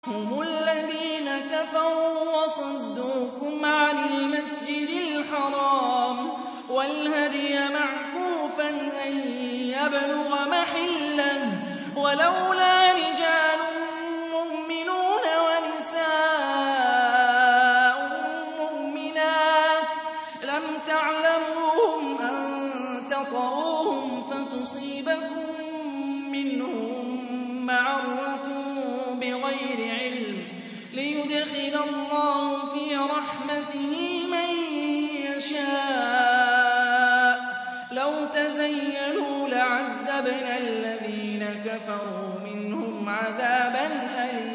هم الذين كفروا وصدوكم عن المسجد الحرام والهدي معكوفا أن يبلغ محله ولولا رجال مؤمنون ونساء مؤمنات لم تعلموهم أن تطؤوهم فتصيبكم منهم معرة بغير علم ليدخل الله في رحمته من يشاء لو تزيلوا لعذبنا الذين كفروا منهم عذابا أليما